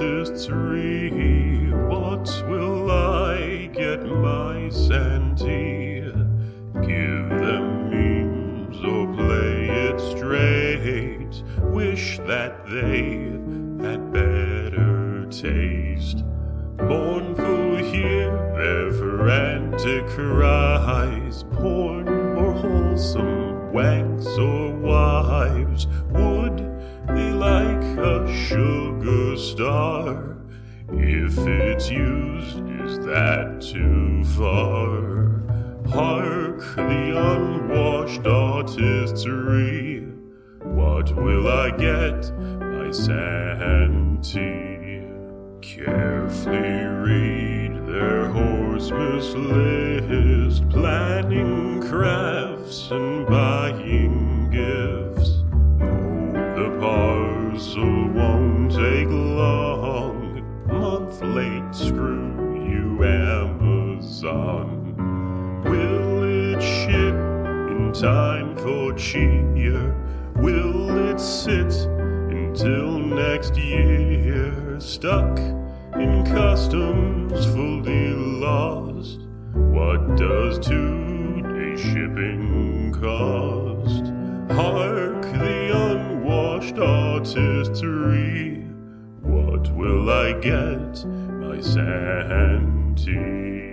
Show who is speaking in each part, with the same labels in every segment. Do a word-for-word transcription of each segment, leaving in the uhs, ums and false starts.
Speaker 1: artistry. What will I get my Santy? Give them memes or play it straight. Wish that they had better taste. Mournful hear their frantic cries. Porn or wholesome wanks or wives. Would they like a sugar star? If it's used, is that too far? Hark the unwashed artistry. What will I get, my Santy? Carefully read their Horsemas list, planning crafts and buying gifts. Oh, the parcel won't take long. Month late, screw you, Amazon. Will it ship in time for cheer? Will it sit until next year? Stuck in customs, fully lost. What does two-day shipping cost? Hark the unwashed artistry. What will I get, my Santy?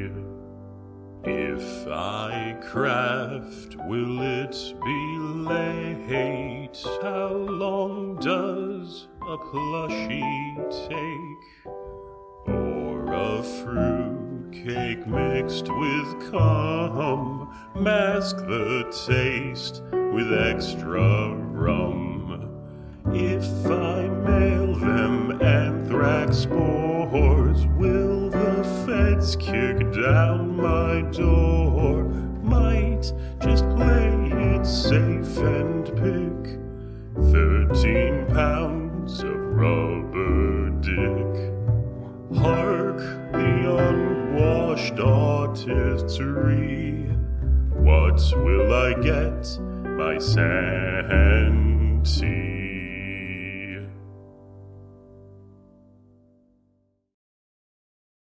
Speaker 1: If I craft, will it be late? How long does a plushie take? Or a fruit cake mixed with cum? Mask the taste with extra rum. If I mail them anthrax spores, will the feds kick down my door? Might just play it safe and pick thirteen pounds of rubber dick. Hark the unwashed artistry. What will I get, my Santy?